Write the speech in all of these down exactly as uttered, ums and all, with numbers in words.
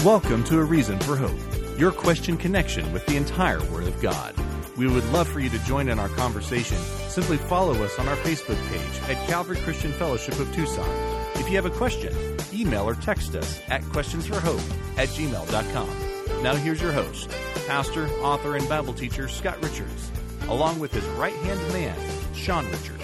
Welcome to A Reason for Hope, your question connection with the entire Word of God. We would love for you to join in our conversation. Simply follow us on our Facebook page at Calvary Christian Fellowship of Tucson. If you have a question, email or text us at questionsforhope at gmail dot com. Now here's your host, pastor, author, and Bible teacher Scott Richards, along with his right-hand man, Sean Richards.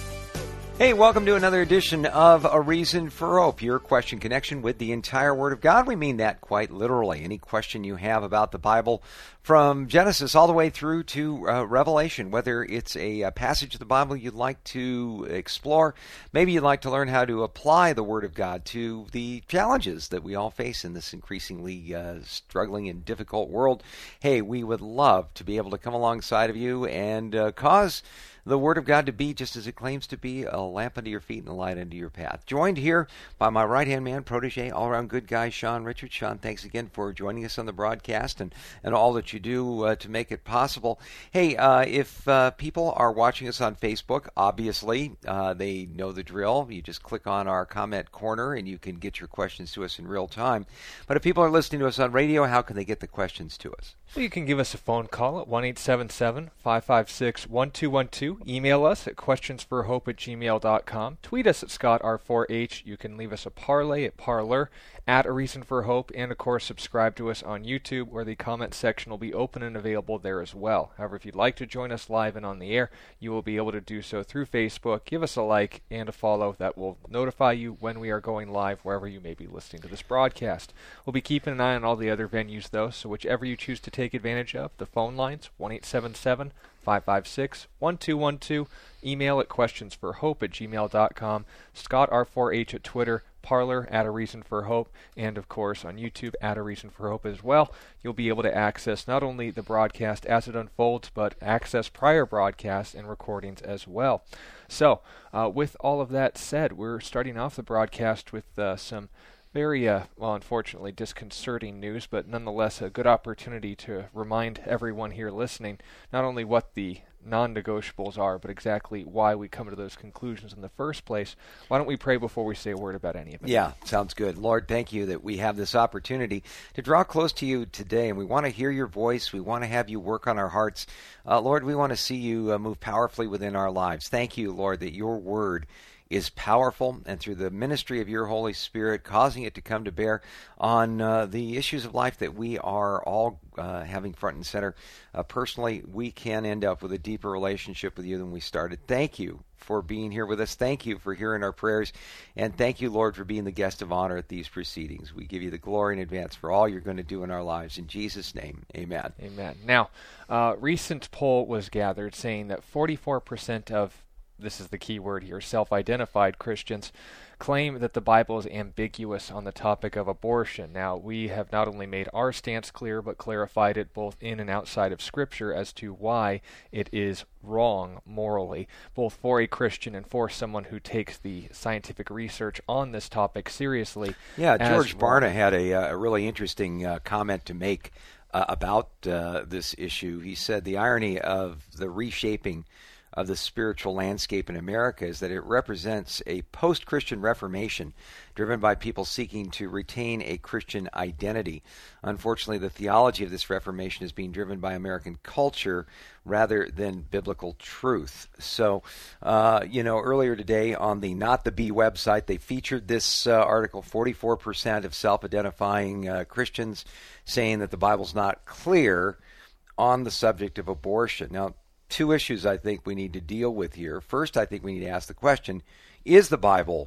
Hey, welcome to another edition of A Reason for Hope, your question connection with the entire Word of God. We mean that quite literally. Any question you have about the Bible, from Genesis all the way through to uh, Revelation, whether it's a, a passage of the Bible you'd like to explore, maybe you'd like to learn how to apply the Word of God to the challenges that we all face in this increasingly uh, struggling and difficult world. Hey, we would love to be able to come alongside of you and uh, cause the Word of God to be, just as it claims to be, a lamp unto your feet and a light unto your path. Joined here by my right-hand man, protege, all-around good guy, Sean Richards. Sean, thanks again for joining us on the broadcast and, and all that you do uh, to make it possible. Hey, uh, if uh, people are watching us on Facebook, obviously uh, they know the drill. You just click on our comment corner and you can get your questions to us in real time. But if people are listening to us on radio, how can they get the questions to us? Well, you can give us a phone call at one eight seven seven, five five six, one two one two. Email us at questionsforhope at gmail dot com. Tweet us at Scott R four H. You can leave us a parlay at Parler, at A Reason for Hope, and of course subscribe to us on YouTube, where the comment section will be open and available there as well. However, if you'd like to join us live and on the air, you will be able to do so through Facebook. Give us a like and a follow. That will notify you when we are going live wherever you may be listening to this broadcast. We'll be keeping an eye on all the other venues though, so whichever you choose to take take advantage of. The phone lines, one eight seven seven, five five six, one two one two. Email at questionsforhope at gmail dot com. Scott R four H at Twitter. Parler at A Reason for Hope. And, of course, on YouTube at A Reason for Hope as well. You'll be able to access not only the broadcast as it unfolds, but access prior broadcasts and recordings as well. So, uh, with all of that said, we're starting off the broadcast with uh, some Very, uh, well, unfortunately, disconcerting news, but nonetheless a good opportunity to remind everyone here listening not only what the non-negotiables are, but exactly why we come to those conclusions in the first place. Why don't we pray before we say a word about any of it? Yeah, sounds good. Lord, thank you that we have this opportunity to draw close to you today, and we want to hear your voice. We want to have you work on our hearts. Uh, Lord, we want to see you uh, move powerfully within our lives. Thank you, Lord, that your word is powerful, and through the ministry of your Holy Spirit, causing it to come to bear on uh, the issues of life that we are all uh, having front and center. Uh, personally, we can end up with a deeper relationship with you than we started. Thank you for being here with us. Thank you for hearing our prayers, and thank you, Lord, for being the guest of honor at these proceedings. We give you the glory in advance for all you're going to do in our lives. In Jesus' name, amen. Amen. Now, a recent poll was gathered saying that forty-four percent of, this is the key word here, self-identified Christians claim that the Bible is ambiguous on the topic of abortion. Now, we have not only made our stance clear, but clarified it both in and outside of Scripture as to why it is wrong morally, both for a Christian and for someone who takes the scientific research on this topic seriously. Yeah, George Barna had a, a really interesting uh, comment to make uh, about uh, this issue. He said the irony of the reshaping of the spiritual landscape in America is that it represents a post-Christian Reformation driven by people seeking to retain a Christian identity. Unfortunately, the theology of this Reformation is being driven by American culture rather than biblical truth. So, uh, you know, earlier today on the Not the Bee website, they featured this uh, article, forty-four percent of self-identifying uh, Christians saying that the Bible's not clear on the subject of abortion. Now, two issues I think we need to deal with here. First, I think we need to ask the question, is the Bible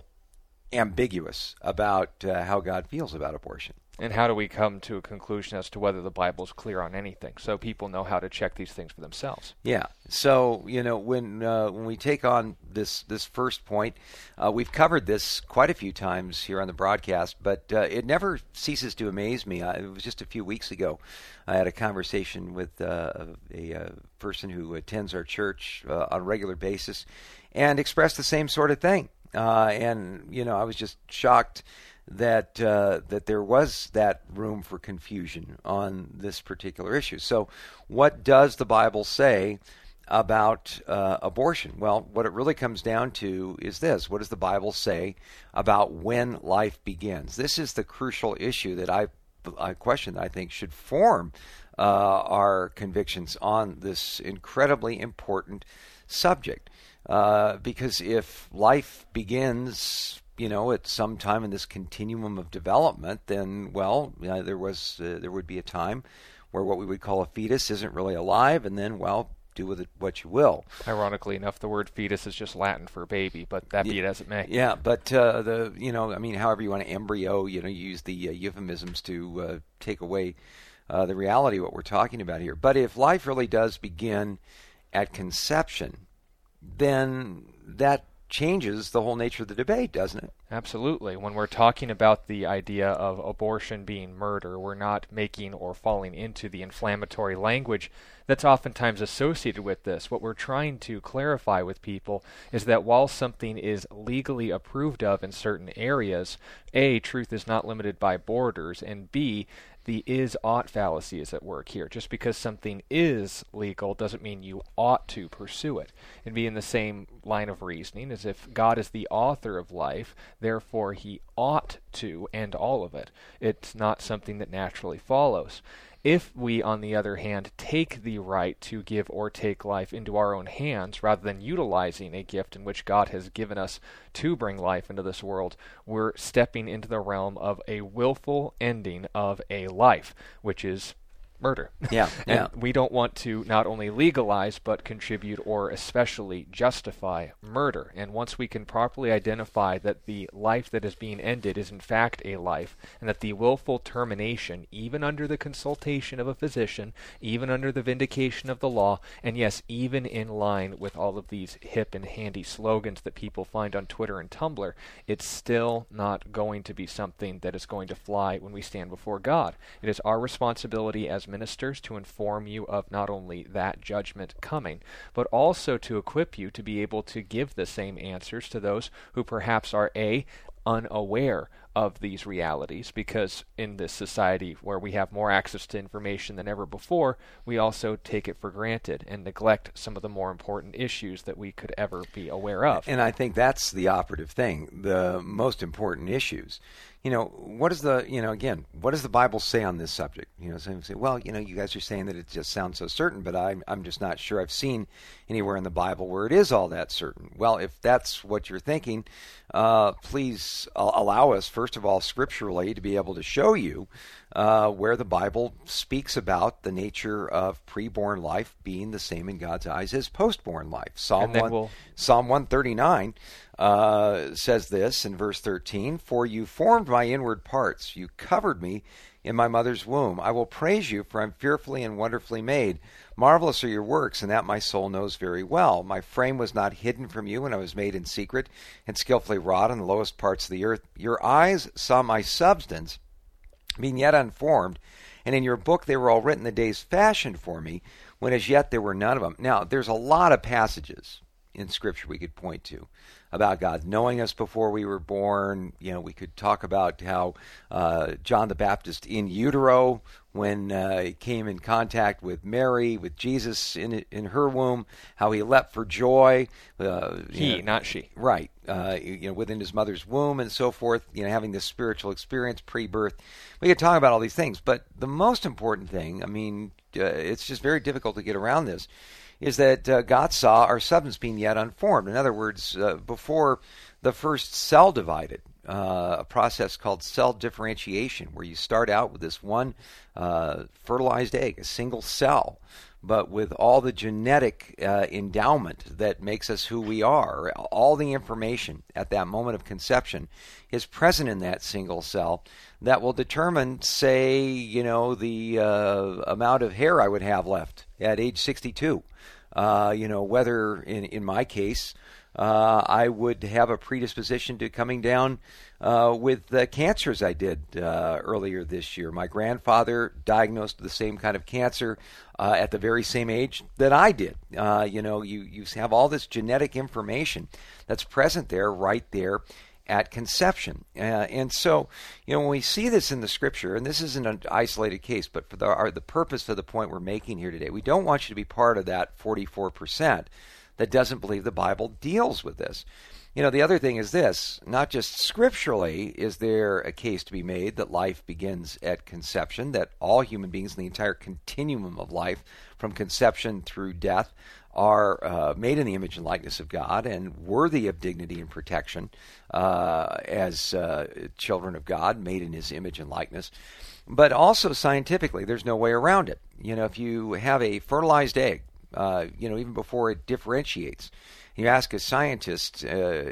ambiguous about uh, how God feels about abortion? And how do we come to a conclusion as to whether the Bible is clear on anything, so people know how to check these things for themselves? Yeah. So, you know, when uh, when we take on this this first point, uh, we've covered this quite a few times here on the broadcast, but uh, it never ceases to amaze me. I, it was just a few weeks ago, I had a conversation with uh, a, a person who attends our church uh, on a regular basis and expressed the same sort of thing. Uh, and, you know, I was just shocked that uh, that there was that room for confusion on this particular issue. So what does the Bible say about uh, abortion? Well, what it really comes down to is this. What does the Bible say about when life begins? This is the crucial issue that I a question that I think should form uh, our convictions on this incredibly important subject. Uh, because if life begins, you know, at some time in this continuum of development, then, well, you know, there was uh, there would be a time where what we would call a fetus isn't really alive, and then, well, do with it what you will. Ironically enough, the word fetus is just Latin for baby, but that be it as it may. Yeah, but uh, the you know, I mean, however you want to embryo, you know, you use the uh, euphemisms to uh, take away uh, the reality of what we're talking about here. But if life really does begin at conception, then that changes the whole nature of the debate, doesn't it? Absolutely. When we're talking about the idea of abortion being murder, we're not making or falling into the inflammatory language that's oftentimes associated with this. What we're trying to clarify with people is that while something is legally approved of in certain areas, A, truth is not limited by borders, and B, the is-ought fallacy is at work here. Just because something is legal doesn't mean you ought to pursue it. It'd be in the same line of reasoning as if God is the author of life, therefore he ought to end all of it. It's not something that naturally follows. If we, on the other hand, take the right to give or take life into our own hands rather than utilizing a gift in which God has given us to bring life into this world, we're stepping into the realm of a willful ending of a life, which is murder. Yeah, yeah. And we don't want to not only legalize but contribute or especially justify murder. And once we can properly identify that the life that is being ended is in fact a life, and that the willful termination, even under the consultation of a physician, even under the vindication of the law, and yes, even in line with all of these hip and handy slogans that people find on Twitter and Tumblr, it's still not going to be something that is going to fly when we stand before God. It is our responsibility as ministers to inform you of not only that judgment coming, but also to equip you to be able to give the same answers to those who perhaps are A, unaware of these realities, because in this society where we have more access to information than ever before, we also take it for granted and neglect some of the more important issues that we could ever be aware of. And I think that's the operative thing, the most important issues. You know, what is the, you know, again, what does the Bible say on this subject? You know, some say, well, you know, you guys are saying that it just sounds so certain, but I'm, I'm just not sure I've seen anywhere in the Bible where it is all that certain. Well, if that's what you're thinking, uh, please allow us, first of all, scripturally, to be able to show you uh, where the Bible speaks about the nature of preborn life being the same in God's eyes as postborn life. Psalm one, we'll... Psalm one thirty-nine uh, says this in verse thirteen, "For you formed my inward parts, you covered me in my mother's womb. I will praise you, for I'm fearfully and wonderfully made. Marvelous are your works, and that my soul knows very well. My frame was not hidden from you when I was made in secret and skillfully wrought in the lowest parts of the earth. Your eyes saw my substance, being yet unformed, and in your book they were all written the days fashioned for me, when as yet there were none of them." Now, there's a lot of passages in Scripture we could point to about God knowing us before we were born. You know, we could talk about how uh, John the Baptist in utero, when uh, he came in contact with Mary, with Jesus in in her womb, how he leapt for joy. Uh, he, know, not she. Right. Uh, you know, within his mother's womb and so forth, you know, having this spiritual experience pre-birth. We could talk about all these things, but the most important thing, I mean, uh, it's just very difficult to get around this, is that uh, God saw our substance being yet unformed. In other words, uh, before the first cell divided, uh, a process called cell differentiation, where you start out with this one uh, fertilized egg, a single cell, but with all the genetic uh, endowment that makes us who we are. All the information at that moment of conception is present in that single cell that will determine, say, you know, the uh, amount of hair I would have left at age sixty-two. Uh, you know, whether in, in my case, uh, I would have a predisposition to coming down uh, with uh, cancer as I did uh, earlier this year. My grandfather diagnosed with the same kind of cancer uh, at the very same age that I did. Uh, you know, you, you have all this genetic information that's present there, right there at conception. Uh, and so, you know, when we see this in the Scripture, and this isn't an isolated case, but for the, our, the purpose of the point we're making here today, we don't want you to be part of that forty-four percent that doesn't believe the Bible deals with this. You know, the other thing is this, not just scripturally is there a case to be made that life begins at conception, that all human beings in the entire continuum of life, from conception through death, are uh, made in the image and likeness of God and worthy of dignity and protection uh, as uh, children of God, made in his image and likeness. But also scientifically, there's no way around it. You know, if you have a fertilized egg, uh, you know, even before it differentiates, you ask a scientist, uh,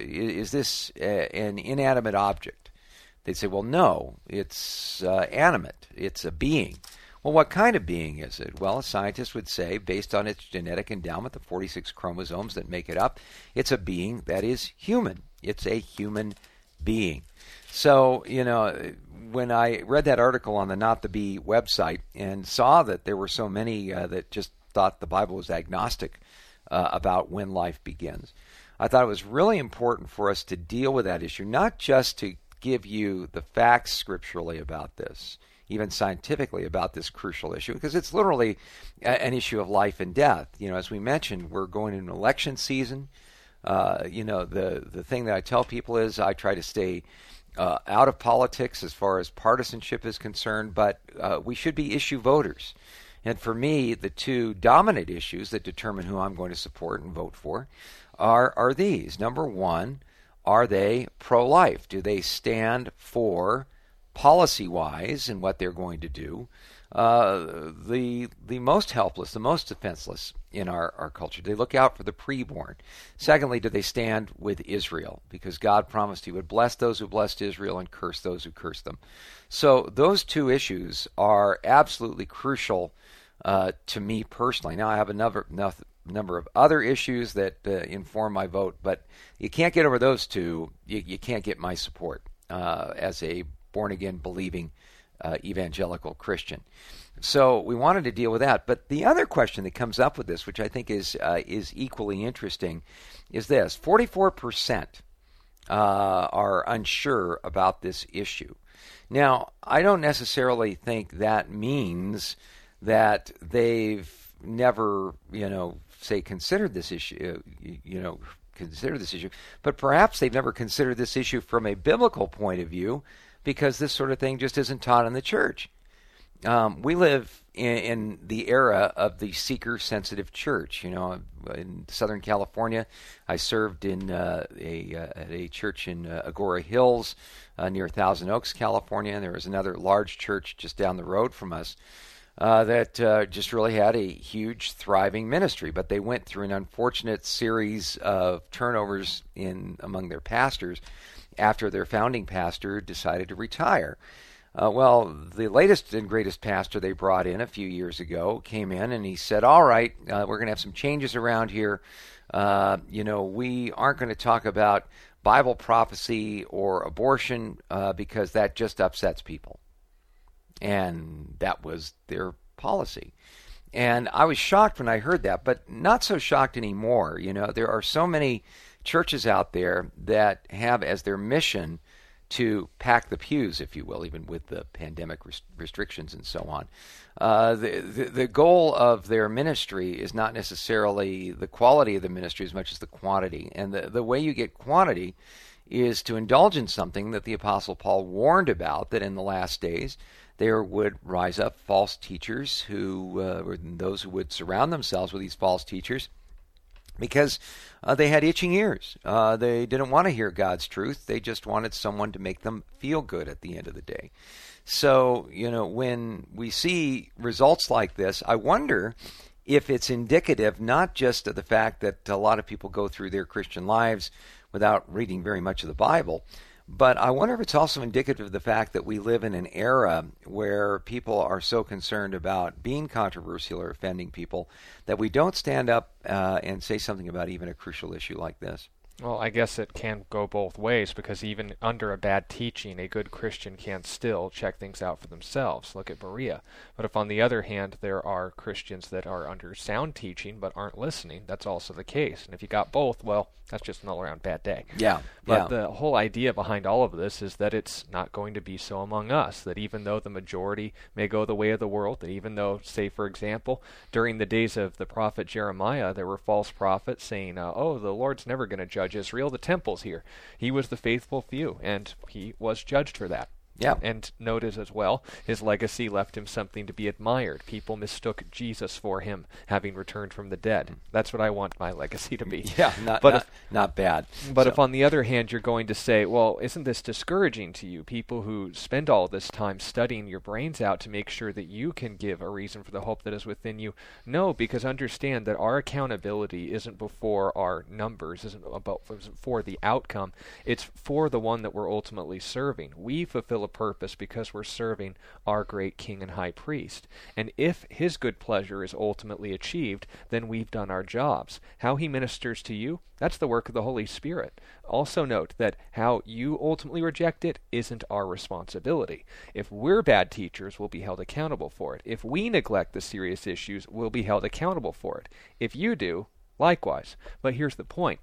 is this a, an inanimate object? They'd say, well, no, it's uh, animate. It's a being. Well, what kind of being is it? Well, a scientist would say, based on its genetic endowment, the forty-six chromosomes that make it up, it's a being that is human. It's a human being. So, you know, when I read that article on the Not the Bee website and saw that there were so many uh, that just thought the Bible was agnostic uh, about when life begins, I thought it was really important for us to deal with that issue, not just to give you the facts scripturally about this, even scientifically about this crucial issue, because it's literally a, an issue of life and death. You know, as we mentioned, we're going into an election season. Uh, you know, the, the thing that I tell people is I try to stay uh, out of politics as far as partisanship is concerned, but uh, we should be issue voters. And for me, the two dominant issues that determine who I'm going to support and vote for are, are these. Number one, are they pro-life? Do they stand for, policy-wise, in what they're going to do, uh, the the most helpless, the most defenseless in our, our culture? Do they look out for the preborn? Secondly, do they stand with Israel? Because God promised he would bless those who blessed Israel and curse those who cursed them. So those two issues are absolutely crucial uh, to me personally. Now, I have a number, number of other issues that uh, inform my vote, but you can't get over those two. You, you can't get my support uh, as a born-again, believing uh, evangelical Christian. So we wanted to deal with that. But the other question that comes up with this, which I think is uh, is equally interesting, is this. forty-four percent uh, are unsure about this issue. Now, I don't necessarily think that means that they've never, you know, say, considered this issue, uh, you know, considered this issue, but perhaps they've never considered this issue from a biblical point of view, because this sort of thing just isn't taught in the church. Um, we live in, in the era of the seeker-sensitive church. You know, in Southern California, I served in uh, a, uh, at a church in uh, Agora Hills uh, near Thousand Oaks, California, and there was another large church just down the road from us uh, that uh, just really had a huge, thriving ministry. But they went through an unfortunate series of turnovers in among their pastors after their founding pastor decided to retire. Uh, well, the latest and greatest pastor they brought in a few years ago came in and he said, all right, uh, we're going to have some changes around here. Uh, you know, we aren't going to talk about Bible prophecy or abortion uh, because that just upsets people. And that was their policy. And I was shocked when I heard that, but not so shocked anymore. You know, there are so many churches out there that have as their mission to pack the pews, if you will, even with the pandemic rest- restrictions and so on. Uh, the, the the goal of their ministry is not necessarily the quality of the ministry as much as the quantity. And the, the way you get quantity is to indulge in something that the Apostle Paul warned about, that in the last days there would rise up false teachers who, uh, or those who would surround themselves with these false teachers, because uh, they had itching ears. Uh, they didn't want to hear God's truth. They just wanted someone to make them feel good at the end of the day. So, you know, when we see results like this, I wonder if it's indicative not just of the fact that a lot of people go through their Christian lives without reading very much of the Bible, but I wonder if it's also indicative of the fact that we live in an era where people are so concerned about being controversial or offending people that we don't stand up uh, and say something about even a crucial issue like this. Well, I guess it can go both ways, because even under a bad teaching, a good Christian can still check things out for themselves. Look at Berea. But if, on the other hand, there are Christians that are under sound teaching but aren't listening, that's also the case. And if you got both, well, that's just an all-around bad day. Yeah. But yeah. the whole idea behind all of this is that it's not going to be so among us, that even though the majority may go the way of the world, that even though, say, for example, during the days of the prophet Jeremiah, there were false prophets saying, uh, oh, the Lord's never going to judge Israel, the temple's here. He was the faithful few, and he was judged for that. Yeah. And notice as well, his legacy left him something to be admired. People mistook Jesus for him, having returned from the dead. That's what I want my legacy to be. Yeah, not but not, if, not bad. But so. if, on the other hand, you're going to say, well, isn't this discouraging to you, people who spend all this time studying your brains out to make sure that you can give a reason for the hope that is within you? No, because understand that our accountability isn't before our numbers, isn't about isn't for the outcome. It's for the one that we're ultimately serving. We fulfill a purpose because we're serving our great King and High Priest. And if his good pleasure is ultimately achieved, then we've done our jobs. How he ministers to you, that's the work of the Holy Spirit. Also note that how you ultimately reject it isn't our responsibility. If we're bad teachers, we'll be held accountable for it. If we neglect the serious issues, we'll be held accountable for it. If you do, likewise. But here's the point.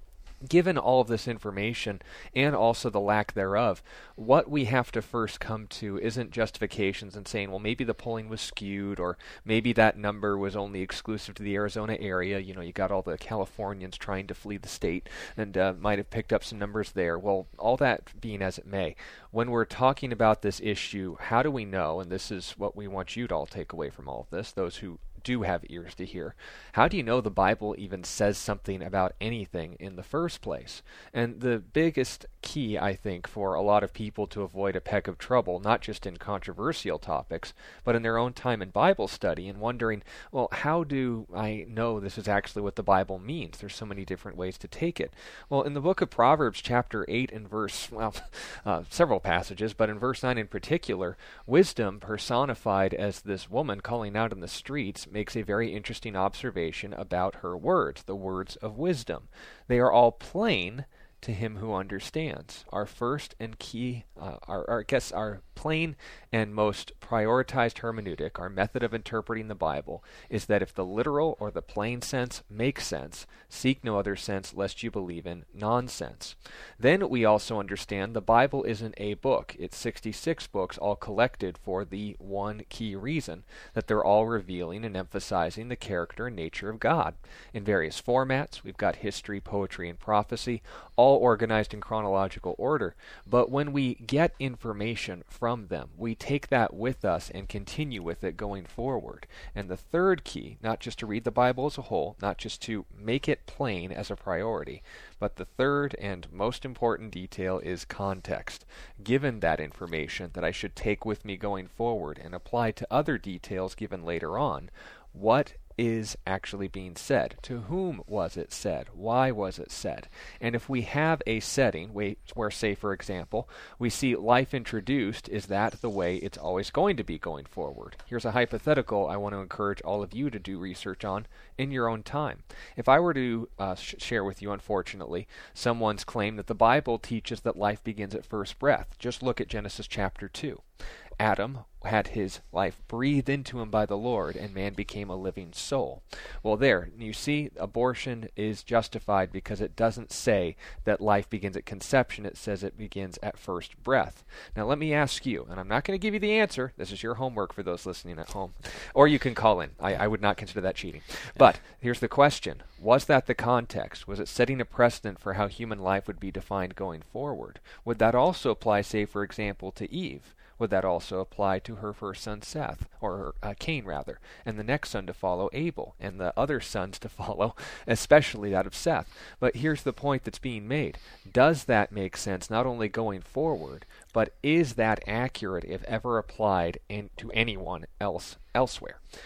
Given all of this information, and also the lack thereof, what we have to first come to isn't justifications and saying, well, maybe the polling was skewed, or maybe that number was only exclusive to the Arizona area. You know, you got all the Californians trying to flee the state, and uh, might have picked up some numbers there. Well, all that being as it may, when we're talking about this issue, how do we know, and this is what we want you to all take away from all of this, those who do have ears to hear, how do you know the Bible even says something about anything in the first place? And the biggest key, I think, for a lot of people to avoid a peck of trouble, not just in controversial topics, but in their own time in Bible study, and wondering, well, how do I know this is actually what the Bible means? There's so many different ways to take it. Well, in the book of Proverbs, chapter eight and verse, well, uh, several passages, but in verse nine in particular, wisdom personified as this woman calling out in the streets makes a very interesting observation about her words, the words of wisdom. They are all plain to him who understands. Our first and key, uh, our, our I guess our plain and most prioritized hermeneutic, our method of interpreting the Bible, is that if the literal or the plain sense makes sense, seek no other sense lest you believe in nonsense. Then we also understand the Bible isn't a book. It's sixty-six books all collected for the one key reason, that they're all revealing and emphasizing the character and nature of God. In various formats, we've got history, poetry, and prophecy, all organized in chronological order. But when we get information from them, we take that with us and continue with it going forward. And the third key, not just to read the Bible as a whole, not just to make it plain as a priority, but the third and most important detail is context. Given that information that I should take with me going forward and apply to other details given later on, what is actually being said? To whom was it said? Why was it said? And if we have a setting where, say, for example, we see life introduced, is that the way it's always going to be going forward? Here's a hypothetical I want to encourage all of you to do research on in your own time. If I were to uh, sh- share with you, unfortunately, someone's claim that the Bible teaches that life begins at first breath, just look at Genesis chapter two. Adam had his life breathed into him by the Lord, and man became a living soul. Well, there, you see, abortion is justified because it doesn't say that life begins at conception. It says it begins at first breath. Now, let me ask you, and I'm not going to give you the answer. This is your homework for those listening at home. Or you can call in. I, I would not consider that cheating. But here's the question. Was that the context? Was it setting a precedent for how human life would be defined going forward? Would that also apply, say, for example, to Eve? Would that also apply to her first son Seth, or uh, Cain rather, and the next son to follow Abel, and the other sons to follow, especially that of Seth? But here's the point that's being made. Does that make sense not only going forward, but is that accurate if ever applied in, to anyone else elsewhere?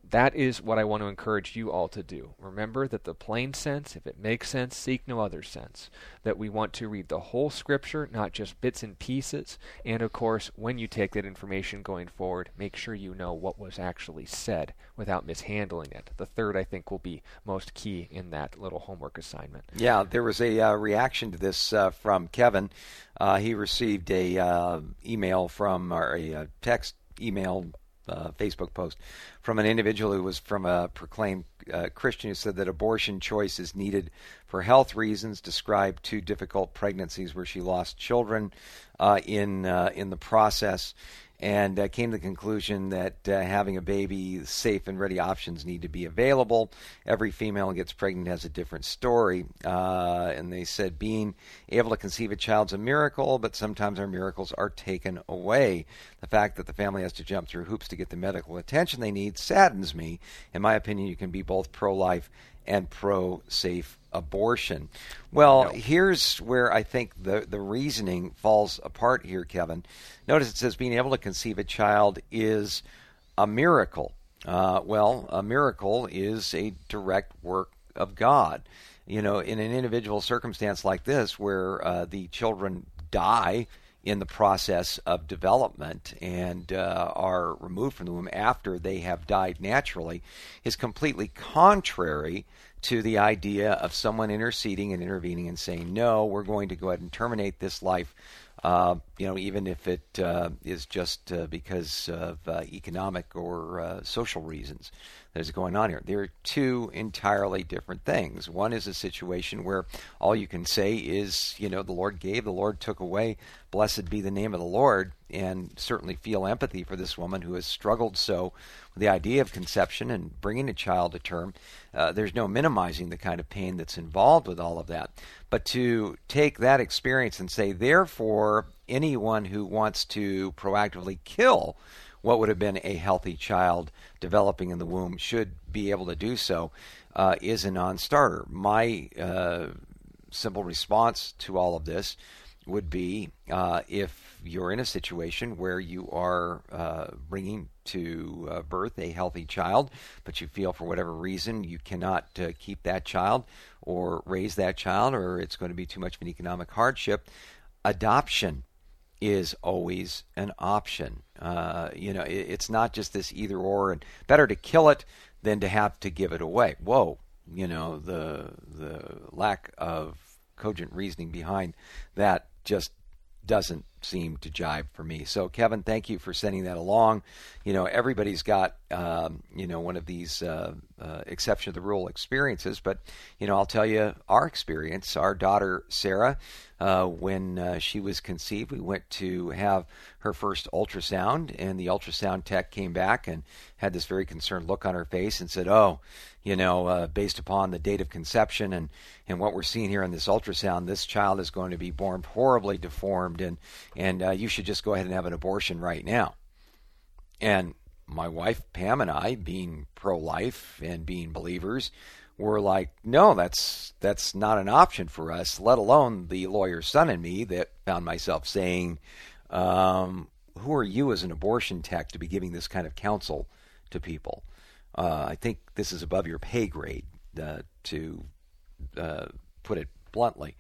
that is what I want to encourage you all to do. Remember that the plain sense, if it makes sense, seek no other sense. That we want to read the whole Scripture, not just bits and pieces. And of course, when you take that information going forward, make sure you know what was actually said without mishandling it. The third, I think, will be most key in that little homework assignment. Yeah, there was a uh, reaction to this uh, from Kevin. Uh, he received a uh, email from, or a uh, text email Uh, Facebook post from an individual who was from a proclaimed uh, Christian who said that abortion choice is needed for health reasons, described two difficult pregnancies where she lost children uh, in uh, in the process, and uh, came to the conclusion that uh, having a baby, safe and ready options need to be available. Every female who gets pregnant has a different story, uh, and they said being able to conceive a child's a miracle, but sometimes our miracles are taken away. The fact that the family has to jump through hoops to get the medical attention they need saddens me. In my opinion, you can be both pro-life and pro-safe abortion. Well, no. Here's where I think the, the reasoning falls apart here, Kevin. Notice it says being able to conceive a child is a miracle. Uh, well, a miracle is a direct work of God. You know, in an individual circumstance like this where uh, the children die in the process of development and uh, are removed from the womb after they have died naturally is completely contrary to the idea of someone interceding and intervening and saying, no, we're going to go ahead and terminate this life, uh, you know, even if it uh, is just uh, because of uh, economic or uh, social reasons that is going on here. There are two entirely different things. One is a situation where all you can say is, you know, the Lord gave, the Lord took away, blessed be the name of the Lord, and certainly feel empathy for this woman who has struggled so with the idea of conception and bringing a child to term. Uh, there's no minimizing the kind of pain that's involved with all of that. But to take that experience and say, therefore, anyone who wants to proactively kill what would have been a healthy child developing in the womb should be able to do so uh, is a non-starter. My uh, simple response to all of this would be uh, if you're in a situation where you are uh, bringing to uh, birth a healthy child, but you feel for whatever reason you cannot uh, keep that child or raise that child, or it's going to be too much of an economic hardship, adoption is always an option. Uh, you know, it, it's not just this either or, and better to kill it than to have to give it away. Whoa, you know, the the lack of cogent reasoning behind that just doesn't seem to jibe for me. So, Kevin, thank you for sending that along. You know, everybody's got, um, you know, one of these uh, uh, exception to the rule experiences. But, you know, I'll tell you our experience. Our daughter, Sarah, uh, when uh, she was conceived, we went to have her first ultrasound, and the ultrasound tech came back and had this very concerned look on her face and said, oh, you know, uh, based upon the date of conception and, and what we're seeing here in this ultrasound, this child is going to be born horribly deformed, and and uh, you should just go ahead and have an abortion right now. And my wife, Pam, and I, being pro-life and being believers, were like, no, that's that's not an option for us, let alone the lawyer's son and me that found myself saying, um, who are you as an abortion tech to be giving this kind of counsel to people? Uh, I think this is above your pay grade, uh, to uh, put it bluntly.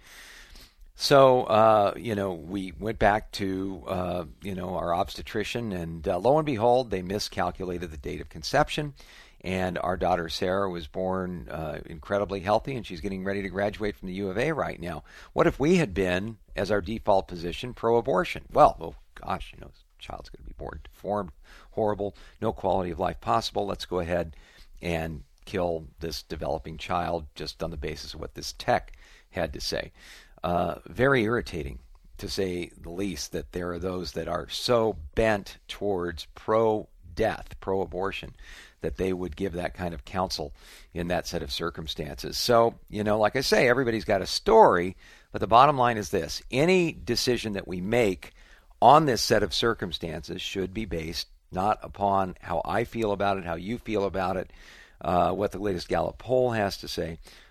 So, uh, you know, we went back to, uh, you know, our obstetrician, and uh, lo and behold, they miscalculated the date of conception, and our daughter Sarah was born uh, incredibly healthy, and she's getting ready to graduate from the U of A right now. What if we had been, as our default position, pro-abortion? Well, oh gosh, you know, this child's going to be born deformed, horrible, no quality of life possible. Let's go ahead and kill this developing child just on the basis of what this tech had to say. Uh, very irritating, to say the least, that there are those that are so bent towards pro-death, pro-abortion, that they would give that kind of counsel in that set of circumstances. So, you know, like I say, everybody's got a story, but the bottom line is this. Any decision that we make on this set of circumstances should be based not upon how I feel about it, how you feel about it, uh, what the latest Gallup poll has to say,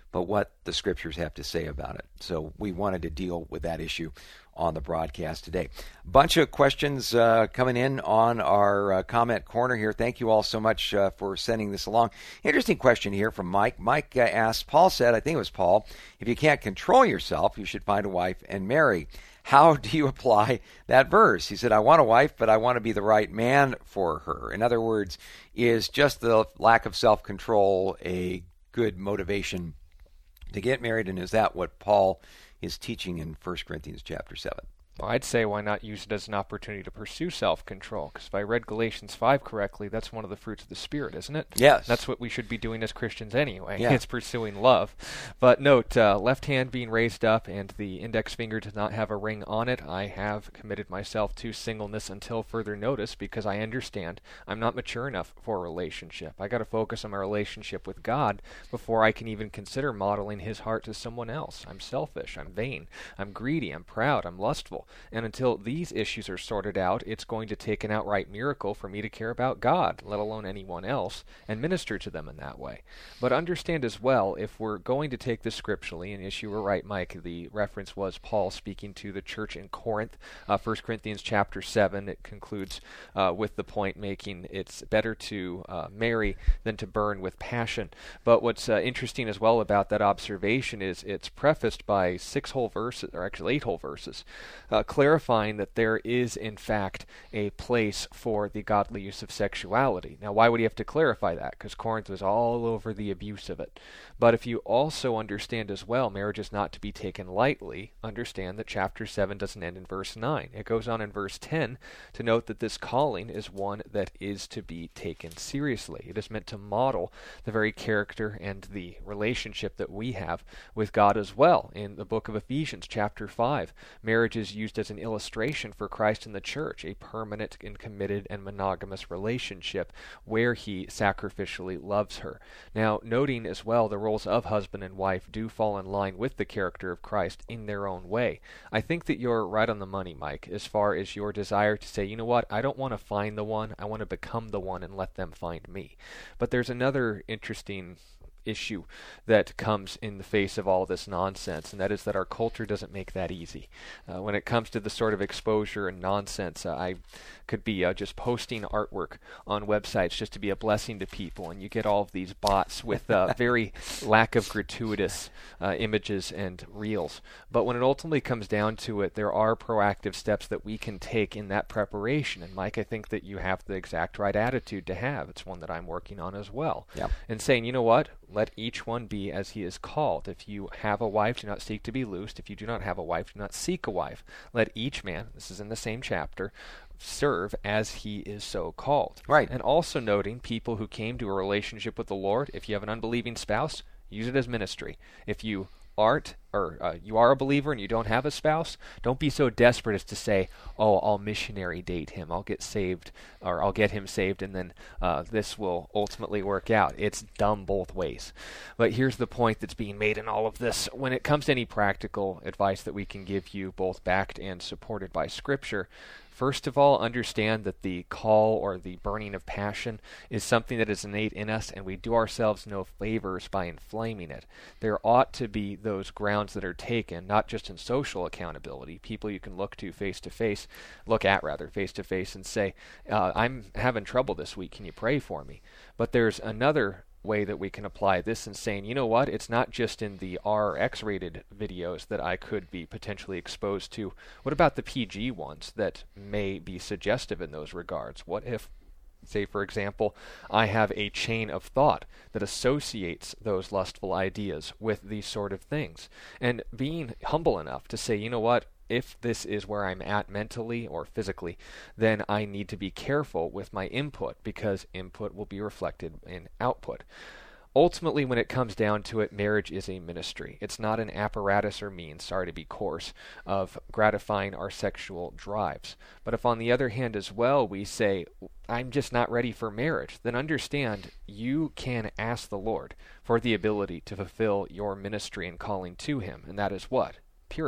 but what the Scriptures have to say about it. So we wanted to deal with that issue on the broadcast today. Bunch of questions uh, coming in on our uh, comment corner here. Thank you all so much uh, for sending this along. Interesting question here from Mike. Mike uh, asked, Paul said, I think it was Paul, if you can't control yourself, you should find a wife and marry. How do you apply that verse? He said, I want a wife, but I want to be the right man for her. In other words, is just the lack of self-control a good motivation to get married? And is that what Paul is teaching in First Corinthians chapter seven? Well, I'd say why not use it as an opportunity to pursue self-control? Because if I read Galatians five correctly, that's one of the fruits of the Spirit, isn't it? Yes. That's what we should be doing as Christians anyway. Yeah. It's pursuing love. But note, uh, left hand being raised up and the index finger does not have a ring on it. I have committed myself to singleness until further notice because I understand I'm not mature enough for a relationship. I got to focus on my relationship with God before I can even consider modeling His heart to someone else. I'm selfish. I'm vain. I'm greedy. I'm proud. I'm lustful. And until these issues are sorted out, it's going to take an outright miracle for me to care about God, let alone anyone else, and minister to them in that way. But understand as well, if we're going to take this scripturally, and yes, you were right, Mike, the reference was Paul speaking to the church in Corinth, uh, First Corinthians chapter seven. It concludes uh, with the point making it's better to uh, marry than to burn with passion. But what's uh, interesting as well about that observation is it's prefaced by six whole verses, or actually eight whole verses, uh, clarifying that there is, in fact, a place for the godly use of sexuality. Now, why would he have to clarify that? Because Corinth was all over the abuse of it. But if you also understand as well, marriage is not to be taken lightly, understand that chapter seven doesn't end in verse nine. It goes on in verse ten to note that this calling is one that is to be taken seriously. It is meant to model the very character and the relationship that we have with God as well. In the book of Ephesians, chapter five, marriage is used as an illustration for Christ and the church, a permanent and committed and monogamous relationship where He sacrificially loves her. Now, noting as well the roles of husband and wife do fall in line with the character of Christ in their own way. I think that you're right on the money, Mike, as far as your desire to say, you know what, I don't want to find the one, I want to become the one and let them find me. But there's another interesting issue that comes in the face of all this nonsense, and that is that our culture doesn't make that easy. Uh, when it comes to the sort of exposure and nonsense, uh, I could be uh, just posting artwork on websites just to be a blessing to people, and you get all of these bots with uh, very lack of gratuitous uh, images and reels. But when it ultimately comes down to it, there are proactive steps that we can take in that preparation. And Mike, I think that you have the exact right attitude to have. It's one that I'm working on as well. Yep. And saying, you know what, let each one be as he is called. If you have a wife, do not seek to be loosed. If you do not have a wife, do not seek a wife. Let each man, this is in the same chapter, serve as he is so called. Right. And also noting people who came to a relationship with the Lord, if you have an unbelieving spouse, use it as ministry. If you aren't, or uh, you are a believer and you don't have a spouse, don't be so desperate as to say, oh, I'll missionary date him, I'll get saved, or I'll get him saved, and then uh, this will ultimately work out. It's dumb both ways. But here's the point that's being made in all of this. When it comes to any practical advice that we can give you, both backed and supported by Scripture, first of all, understand that the call or the burning of passion is something that is innate in us, and we do ourselves no favors by inflaming it. There ought to be those grounds that are taken, not just in social accountability, people you can look to face to face, look at rather face to face and say, uh, I'm having trouble this week, can you pray for me? But there's another way that we can apply this and saying, you know what, it's not just in the R or X-rated videos that I could be potentially exposed to. What about the P G ones that may be suggestive in those regards? What if, say for example, I have a chain of thought that associates those lustful ideas with these sort of things? And being humble enough to say, you know what, if this is where I'm at mentally or physically, then I need to be careful with my input, because input will be reflected in output. Ultimately, when it comes down to it, marriage is a ministry. It's not an apparatus or means, sorry to be coarse, of gratifying our sexual drives. But if on the other hand as well we say, I'm just not ready for marriage, then understand you can ask the Lord for the ability to fulfill your ministry and calling to Him, and that is what? Purity.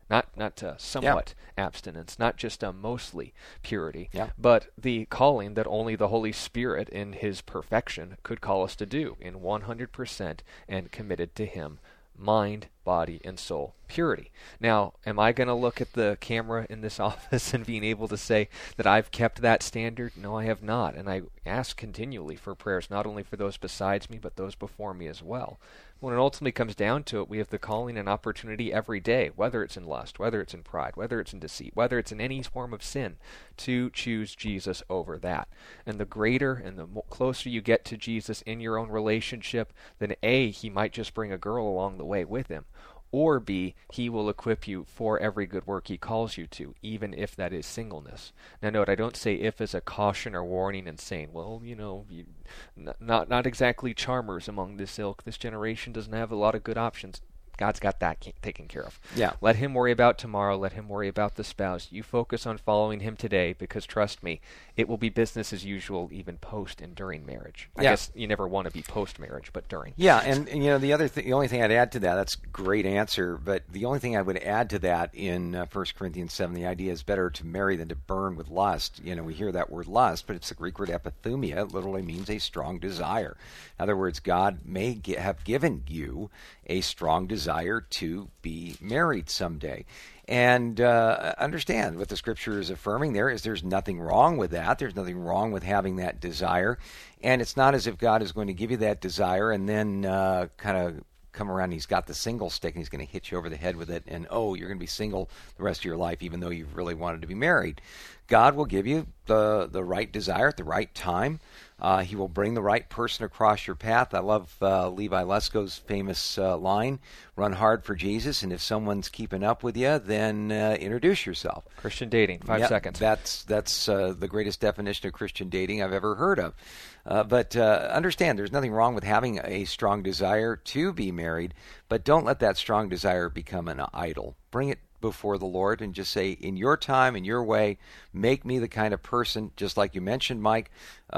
Not not uh, somewhat yeah. abstinence, not just uh, mostly purity, yeah. but the calling that only the Holy Spirit in His perfection could call us to do in one hundred percent and committed to Him. Mind, body, and soul purity. Now, am I going to look at the camera in this office and being able to say that I've kept that standard? No, I have not. And I ask continually for prayers, not only for those besides me, but those before me as well. When it ultimately comes down to it, we have the calling and opportunity every day, whether it's in lust, whether it's in pride, whether it's in deceit, whether it's in any form of sin, to choose Jesus over that. And the greater and the mo- closer you get to Jesus in your own relationship, then A, He might just bring a girl along the way with Him, or B, He will equip you for every good work He calls you to, even if that is singleness. Now note, I don't say if as a caution or warning and saying, well, you know, you, n- not not exactly charmers among this ilk. This generation doesn't have a lot of good options. God's got that ca- taken care of. Yeah. Let Him worry about tomorrow. Let Him worry about the spouse. You focus on following Him today, because trust me, it will be business as usual even post and during marriage. I yeah. guess you never want to be post-marriage, but during. Yeah, and, and you know the other th- the only thing I'd add to that, that's a great answer, but the only thing I would add to that in uh, First Corinthians seven, the idea is better to marry than to burn with lust. You know, we hear that word lust, but it's the Greek word epithumia. It literally means a strong desire. In other words, God may ge- have given you a strong desire to be married someday. And uh, understand what the Scripture is affirming there is there's nothing wrong with that. There's nothing wrong with having that desire. And it's not as if God is going to give you that desire and then uh, kind of come around and He's got the single stick and He's going to hit you over the head with it and, oh, you're going to be single the rest of your life even though you really wanted to be married. God will give you the, the right desire at the right time. Uh, he will bring the right person across your path. I love uh, Levi Lesko's famous uh, line, run hard for Jesus, and if someone's keeping up with you, then uh, introduce yourself. Christian dating, five yep, seconds. That's that's uh, the greatest definition of Christian dating I've ever heard of. Uh, but uh, understand, there's nothing wrong with having a strong desire to be married, but don't let that strong desire become an idol. Bring it before the Lord and just say, in your time, in your way, make me the kind of person, just like you mentioned, Mike,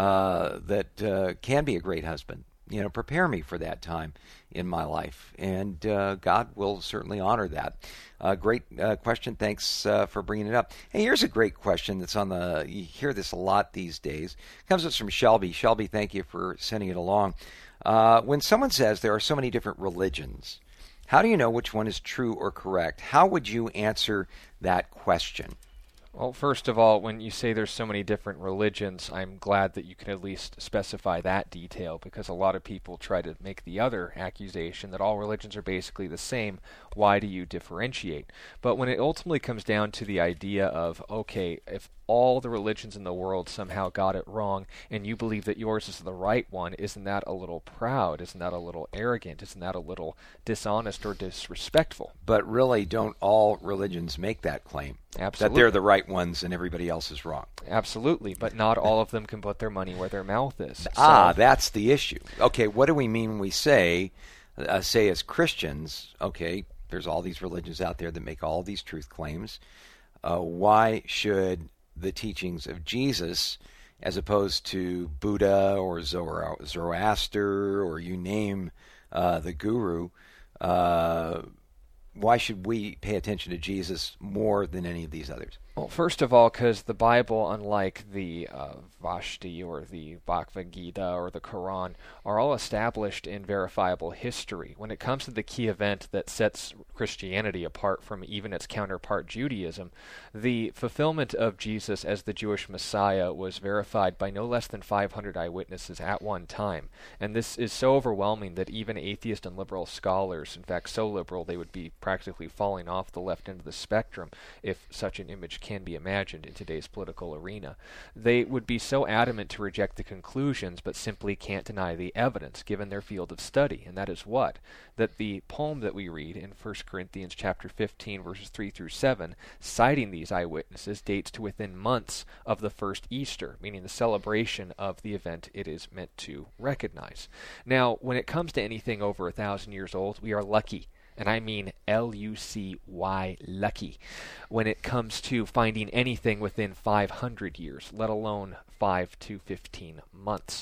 uh, that uh, can be a great husband. You know, prepare me for that time in my life, and uh, God will certainly honor that. Uh, great uh, question. Thanks uh, for bringing it up. Hey, here's a great question that's on the, you hear this a lot these days. It comes us from Shelby. Shelby, thank you for sending it along. Uh, when someone says there are so many different religions, how do you know which one is true or correct? How would you answer that question? Well, first of all, when you say there's so many different religions, I'm glad that you can at least specify that detail, because a lot of people try to make the other accusation that all religions are basically the same. Why do you differentiate? But when it ultimately comes down to the idea of, okay, if all the religions in the world somehow got it wrong and you believe that yours is the right one, isn't that a little proud? Isn't that a little arrogant? Isn't that a little dishonest or disrespectful? But really, don't all religions make that claim? Absolutely. That they're the right ones and everybody else is wrong? Absolutely, but not all of them can put their money where their mouth is. Ah, So- that's the issue. Okay, what do we mean when we say, uh, say as Christians, okay, there's all these religions out there that make all these truth claims. Uh, why should the teachings of Jesus, as opposed to Buddha or Zoroaster or you name uh, the guru, uh, why should we pay attention to Jesus more than any of these others? Well, first of all, because the Bible, unlike the uh, Vashti or the Bhagavad Gita or the Quran, are all established in verifiable history. When it comes to the key event that sets Christianity apart from even its counterpart Judaism, the fulfillment of Jesus as the Jewish Messiah was verified by no less than five hundred eyewitnesses at one time. And this is so overwhelming that even atheist and liberal scholars, in fact so liberal they would be practically falling off the left end of the spectrum if such an image can be imagined in today's political arena. They would be so adamant to reject the conclusions but simply can't deny the evidence given their field of study, and that is what? That the poem that we read in First Corinthians chapter fifteen verses three through seven, citing these eyewitnesses, dates to within months of the first Easter, meaning the celebration of the event it is meant to recognize. Now, when it comes to anything over a thousand years old, we are lucky. And I mean L U C Y, lucky, when it comes to finding anything within five hundred years, let alone five to fifteen months.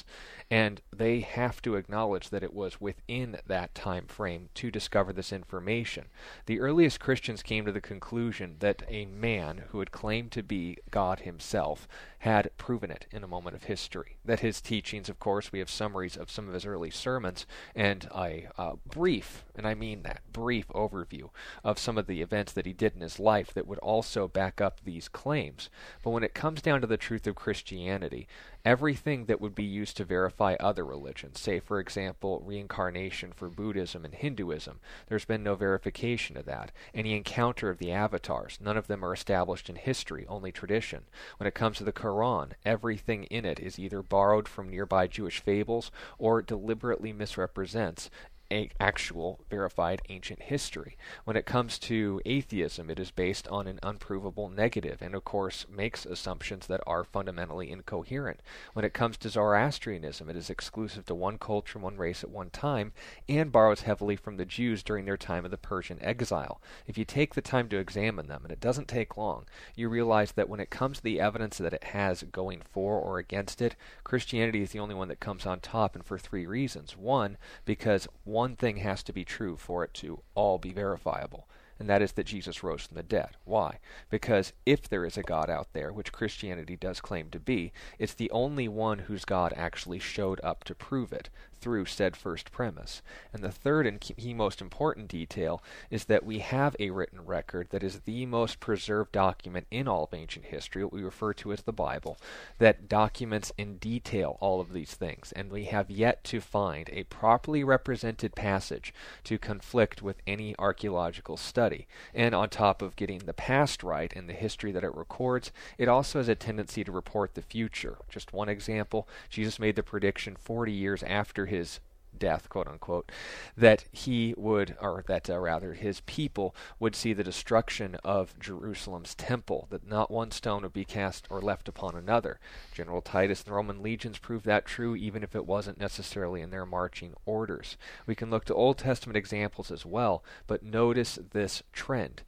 And they have to acknowledge that it was within that time frame to discover this information. The earliest Christians came to the conclusion that a man who had claimed to be God himself had proven it in a moment of history. That his teachings, of course, we have summaries of some of his early sermons and a uh, brief, and I mean that, brief overview of some of the events that he did in his life that would also back up these claims. But when it comes down to the truth of Christianity, everything that would be used to verify other religions, say, for example, reincarnation for Buddhism and Hinduism, there's been no verification of that. Any encounter of the avatars, none of them are established in history, only tradition. When it comes to the Quran, everything in it is either borrowed from nearby Jewish fables or deliberately misrepresents a actual verified ancient history. When it comes to atheism, it is based on an unprovable negative and, of course, makes assumptions that are fundamentally incoherent. When it comes to Zoroastrianism, it is exclusive to one culture, one race at one time, and borrows heavily from the Jews during their time of the Persian exile. If you take the time to examine them, and it doesn't take long, you realize that when it comes to the evidence that it has going for or against it, Christianity is the only one that comes on top, and for three reasons. One, because one thing has to be true for it to all be verifiable, and that is that Jesus rose from the dead. Why? Because if there is a God out there, which Christianity does claim to be, it's the only one whose God actually showed up to prove it through said first premise. And the third and key most important detail is that we have a written record that is the most preserved document in all of ancient history, what we refer to as the Bible, that documents in detail all of these things. And we have yet to find a properly represented passage to conflict with any archaeological study. And on top of getting the past right and the history that it records, it also has a tendency to report the future. Just one example, Jesus made the prediction forty years after his death, quote unquote, that he would, or that uh, rather his people would see the destruction of Jerusalem's temple, that not one stone would be cast or left upon another. General Titus and the Roman legions proved that true, even if it wasn't necessarily in their marching orders. We can look to Old Testament examples as well, but notice this trend.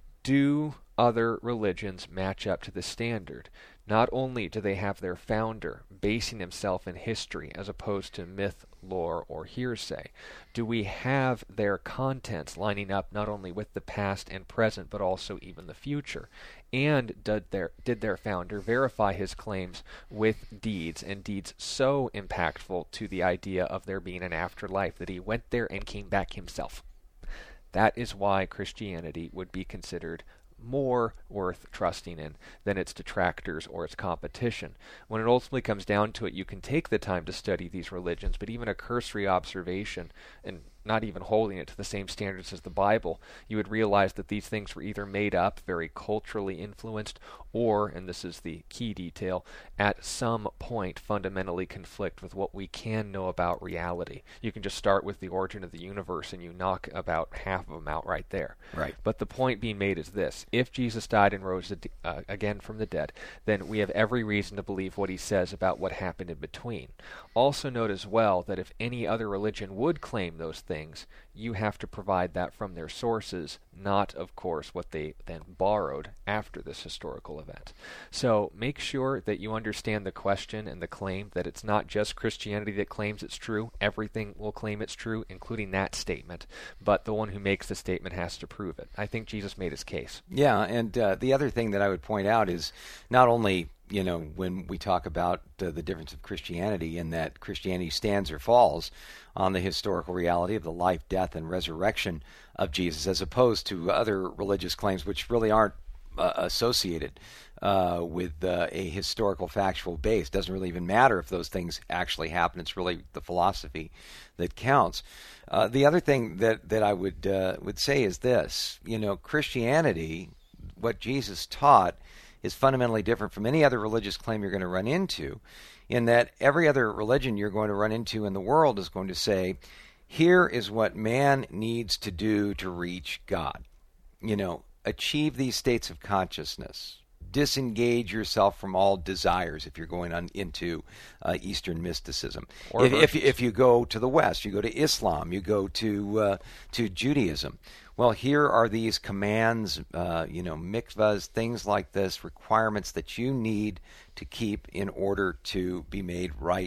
Do other religions match up to the standard? Not only do they have their founder basing himself in history as opposed to myth, lore, or hearsay, do we have their contents lining up not only with the past and present, but also even the future? And did their, did their founder verify his claims with deeds, and deeds so impactful to the idea of there being an afterlife that he went there and came back himself? That is why Christianity would be considered more worth trusting in than its detractors or its competition. When it ultimately comes down to it, you can take the time to study these religions, but even a cursory observation, and not even holding it to the same standards as the Bible, you would realize that these things were either made up, very culturally influenced, or, and this is the key detail, at some point fundamentally conflict with what we can know about reality. You can just start with the origin of the universe and you knock about half of them out right there. Right. But the point being made is this: if Jesus died and rose uh, again from the dead, then we have every reason to believe what he says about what happened in between. Also note as well that if any other religion would claim those things, Things, you have to provide that from their sources, not, of course, what they then borrowed after this historical event. So make sure that you understand the question and the claim, that it's not just Christianity that claims it's true. Everything will claim it's true, including that statement, but the one who makes the statement has to prove it. I think Jesus made his case. Yeah, and uh, the other thing that I would point out is not only, you know, when we talk about uh, the difference of Christianity, in that Christianity stands or falls on the historical reality of the life, death, and resurrection of Jesus, as opposed to other religious claims which really aren't uh, associated uh, with uh, a historical factual base. It doesn't really even matter if those things actually happen. It's really the philosophy that counts. Uh, the other thing that, that I would uh, would say is this: you know, Christianity, what Jesus taught, is fundamentally different from any other religious claim you're going to run into, in that every other religion you're going to run into in the world is going to say, here is what man needs to do to reach God. You know, achieve these states of consciousness. Disengage yourself from all desires if you're going on into uh, Eastern mysticism. If, if, if you go to the West, you go to Islam, you go to uh, to Judaism. Well, here are these commands, uh, you know, mikvahs, things like this, requirements that you need to keep in order to be made right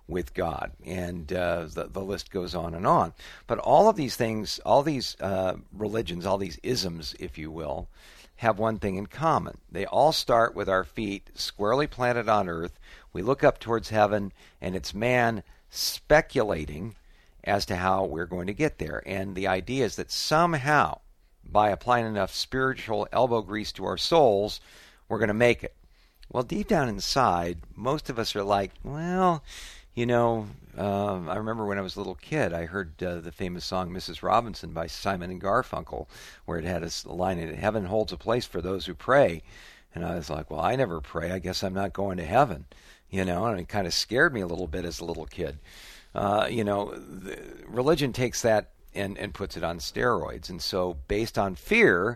with God, and uh, the, the list goes on and on. But all of these things, all these uh, religions, all these isms, if you will, have one thing in common. They all start with our feet squarely planted on earth. We look up towards heaven, and it's man speculating as to how we're going to get there. And the idea is that somehow, by applying enough spiritual elbow grease to our souls, we're going to make it. Well, deep down inside, most of us are like, well, you know, uh, I remember when I was a little kid, I heard uh, the famous song Missus Robinson by Simon and Garfunkel, where it had a line in it, heaven holds a place for those who pray. And I was like, well, I never pray. I guess I'm not going to heaven. You know, and it kind of scared me a little bit as a little kid. Uh, you know, the, religion takes that and, and puts it on steroids. And so based on fear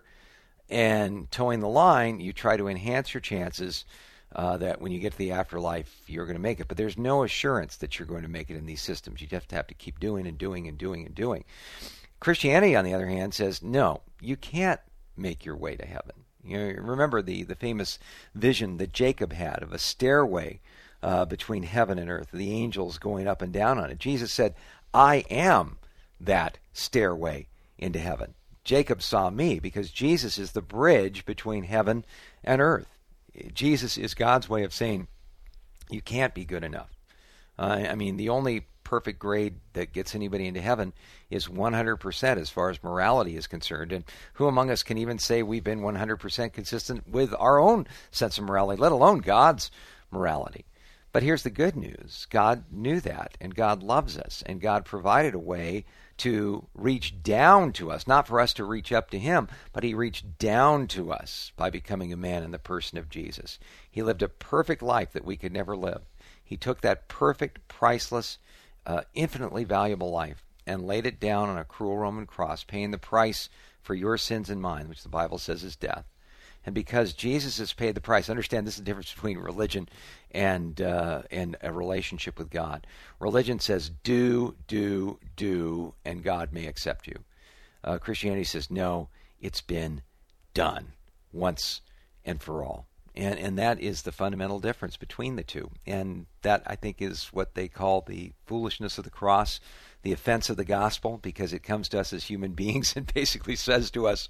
and towing the line, you try to enhance your chances Uh, that when you get to the afterlife, you're going to make it. But there's no assurance that you're going to make it in these systems. You have to have to keep doing and doing and doing and doing. Christianity, on the other hand, says, no, you can't make your way to heaven. You know, remember the, the famous vision that Jacob had of a stairway uh, between heaven and earth, the angels going up and down on it. Jesus said, I am that stairway into heaven. Jacob saw me because Jesus is the bridge between heaven and earth. Jesus is God's way of saying, you can't be good enough. Uh, I mean, the only perfect grade that gets anybody into heaven is one hundred percent as far as morality is concerned. And who among us can even say we've been one hundred percent consistent with our own sense of morality, let alone God's morality? But here's the good news. God knew that, and God loves us, and God provided a way to reach down to us, not for us to reach up to him, but he reached down to us by becoming a man in the person of Jesus. He lived a perfect life that we could never live. He took that perfect, priceless, uh, infinitely valuable life and laid it down on a cruel Roman cross, paying the price for your sins and mine, which the Bible says is death. And because Jesus has paid the price, understand this is the difference between religion and uh, and a relationship with God. Religion says, do, do, do, and God may accept you. Uh, Christianity says, no, it's been done once and for all. And and that is the fundamental difference between the two. And that, I think, is what they call the foolishness of the cross, the offense of the gospel, because it comes to us as human beings and basically says to us,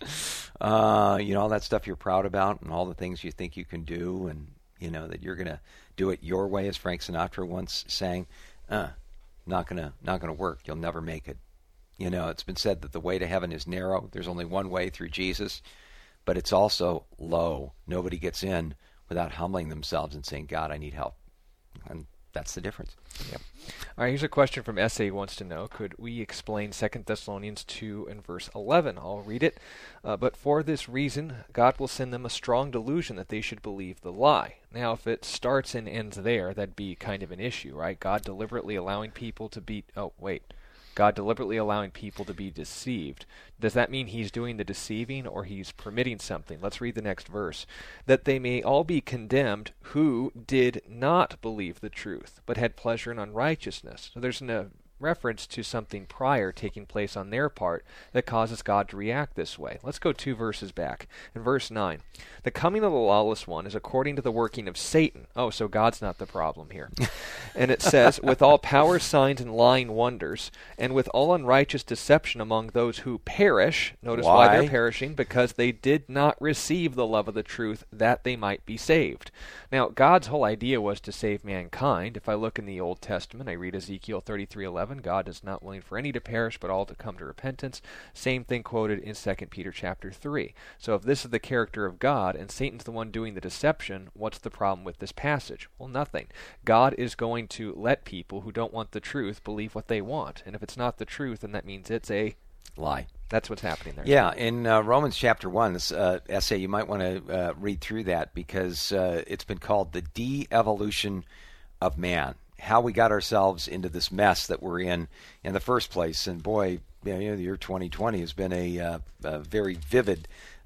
uh, you know, all that stuff you're proud about and all the things you think you can do, and, you know, that you're going to do it your way, as Frank Sinatra once sang, uh, not going to not going to work. You'll never make it. You know, it's been said that the way to heaven is narrow. There's only one way, through Jesus. But it's also low. Nobody gets in without humbling themselves and saying, God, I need help. And that's the difference. Yep. All right, here's a question from S A who wants to know, could we explain Second Thessalonians two and verse eleven? I'll read it. Uh, but for this reason, God will send them a strong delusion that they should believe the lie. Now, if it starts and ends there, that'd be kind of an issue, right? God deliberately allowing people to be... Oh, wait. God deliberately allowing people to be deceived. Does that mean he's doing the deceiving or he's permitting something? Let's read the next verse. That they may all be condemned who did not believe the truth, but had pleasure in unrighteousness. So there's a reference to something prior taking place on their part that causes God to react this way. Let's go two verses back. In verse nine, the coming of the lawless one is according to the working of Satan. Oh, so God's not the problem here. And it says, with all power, signs, and lying wonders, and with all unrighteous deception among those who perish. Notice why, why they're perishing, because they did not receive the love of the truth that they might be saved. Now, God's whole idea was to save mankind. If I look in the Old Testament, I read Ezekiel thirty-three eleven. God is not willing for any to perish, but all to come to repentance. Same thing quoted in Second Peter chapter three. So if this is the character of God, and Satan's the one doing the deception, what's the problem with this passage? Well, nothing. God is going to let people who don't want the truth believe what they want. And if it's not the truth, then that means it's a lie. That's what's happening there. Yeah, in uh, Romans chapter one, this uh, essay, you might want to uh, read through that, because uh, it's been called the de-evolution of man. How we got ourselves into this mess that we're in in the first place. And boy, you know, the year twenty twenty has been a, uh, a very vivid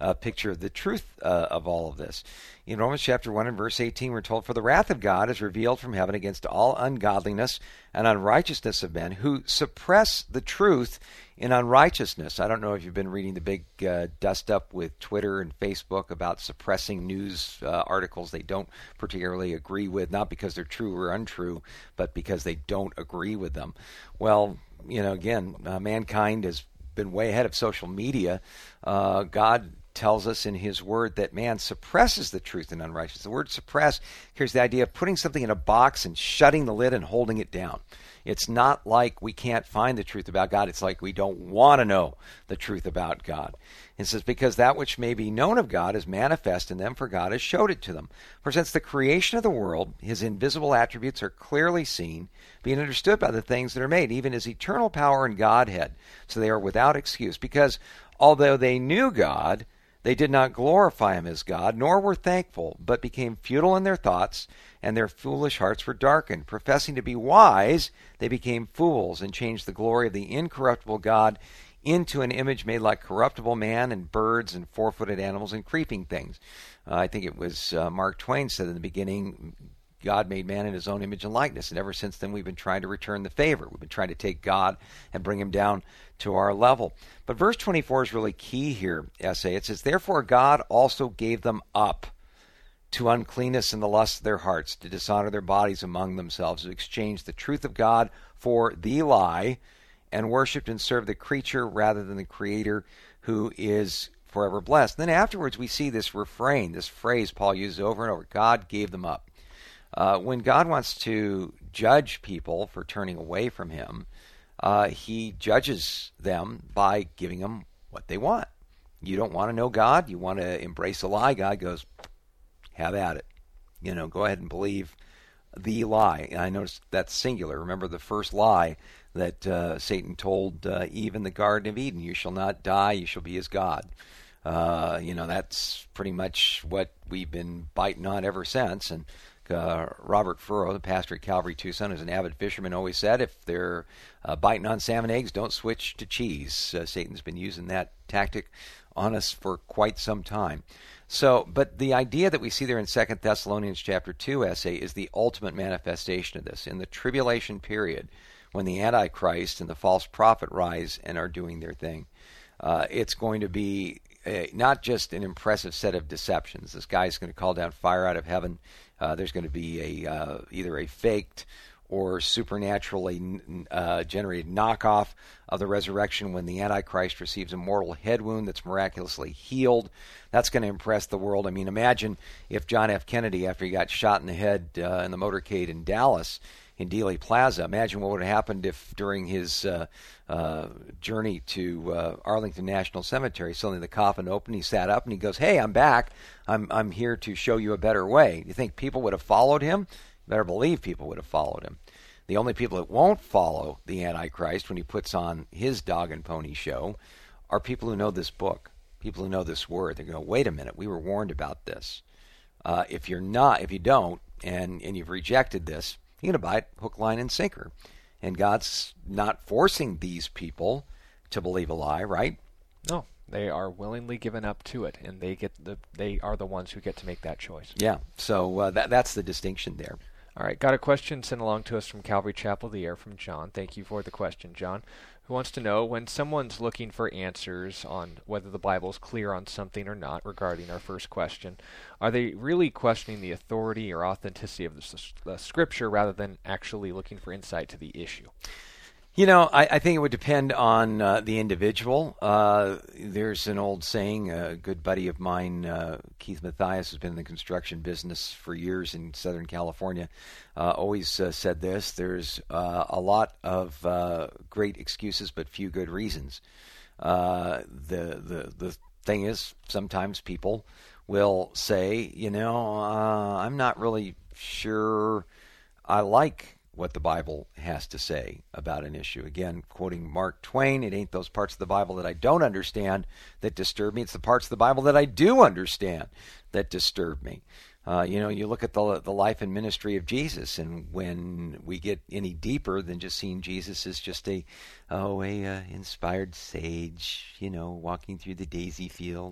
uh, picture of the truth uh, of all of this. In Romans chapter one and verse eighteen, we're told, "For the wrath of God is revealed from heaven against all ungodliness and unrighteousness of men who suppress the truth in unrighteousness." I don't know if you've been reading the big uh, dust-up with Twitter and Facebook about suppressing news uh, articles they don't particularly agree with, not because they're true or untrue, but because they don't agree with them. Well, you know, again, uh, mankind has been way ahead of social media. Uh, God tells us in his word that man suppresses the truth in unrighteousness. The word suppress carries the idea of putting something in a box and shutting the lid and holding it down. It's not like we can't find the truth about God. It's like we don't want to know the truth about God. It says, because that which may be known of God is manifest in them, for God has showed it to them. For since the creation of the world, his invisible attributes are clearly seen, being understood by the things that are made, even his eternal power and Godhead. So they are without excuse, because although they knew God, they did not glorify him as God, nor were thankful, but became futile in their thoughts, and their foolish hearts were darkened. Professing to be wise, they became fools, and changed the glory of the incorruptible God into an image made like corruptible man and birds and four-footed animals and creeping things. Uh, I think it was uh, Mark Twain said in the beginning, God made man in his own image and likeness. And ever since then, we've been trying to return the favor. We've been trying to take God and bring him down to our level. But verse twenty-four is really key here, essay. It says, "Therefore God also gave them up to uncleanness and the lust of their hearts, to dishonor their bodies among themselves, to exchange the truth of God for the lie, and worshipped and served the creature rather than the Creator, who is forever blessed." And then afterwards, we see this refrain, this phrase Paul uses over and over, God gave them up. Uh, when God wants to judge people for turning away from him, uh, he judges them by giving them what they want. You don't want to know God? You want to embrace a lie? God goes, have at it. You know, go ahead and believe the lie. And I noticed that's singular. Remember the first lie that uh, Satan told uh, Eve in the Garden of Eden, you shall not die, you shall be as God. Uh, you know, that's pretty much what we've been biting on ever since. And Uh, Robert Furrow, the pastor at Calvary Tucson, who's an avid fisherman, always said, if they're uh, biting on salmon eggs, don't switch to cheese. Uh, Satan's been using that tactic on us for quite some time. So, but the idea that we see there in Second Thessalonians chapter two essay is the ultimate manifestation of this. In the tribulation period, when the Antichrist and the false prophet rise and are doing their thing, uh, it's going to be a, not just an impressive set of deceptions. This guy's going to call down fire out of heaven. Uh, there's going to be a uh, either a faked or supernaturally uh, generated knockoff of the resurrection when the Antichrist receives a mortal head wound that's miraculously healed. That's going to impress the world. I mean, imagine if John F. Kennedy, after he got shot in the head uh, in the motorcade in Dallas, in Dealey Plaza, imagine what would have happened if during his uh, uh, journey to uh, Arlington National Cemetery, suddenly the coffin opened, he sat up and he goes, hey, I'm back. I'm I'm here to show you a better way. You think people would have followed him? You better believe people would have followed him. The only people that won't follow the Antichrist when he puts on his dog and pony show are people who know this book, people who know this word. They're going, wait a minute, we were warned about this. Uh, if you're not, if you don't, and, and you've rejected this, you're going to buy it hook, line, and sinker. And God's not forcing these people to believe a lie, right? No, they are willingly given up to it, and they get the they are the ones who get to make that choice. Yeah, so uh, that that's the distinction there. All right, got a question sent along to us from Calvary Chapel of the Air from John. Thank you for the question, John, who wants to know, when someone's looking for answers on whether the Bible is clear on something or not regarding our first question, are they really questioning the authority or authenticity of the, the Scripture rather than actually looking for insight to the issue? You know, I, I think it would depend on uh, the individual. Uh, there's an old saying, a good buddy of mine, uh, Keith Mathias, has been in the construction business for years in Southern California, uh, always uh, said this, there's uh, a lot of uh, great excuses but few good reasons. Uh, the, the, the thing is, sometimes people will say, you know, uh, I'm not really sure I like what the Bible has to say about an issue. Again, quoting Mark Twain, it ain't those parts of the Bible that I don't understand that disturb me. It's the parts of the Bible that I do understand that disturb me. Uh, you know, you look at the the life and ministry of Jesus, and when we get any deeper than just seeing Jesus as just a, oh, a uh, inspired sage, you know, walking through the daisy field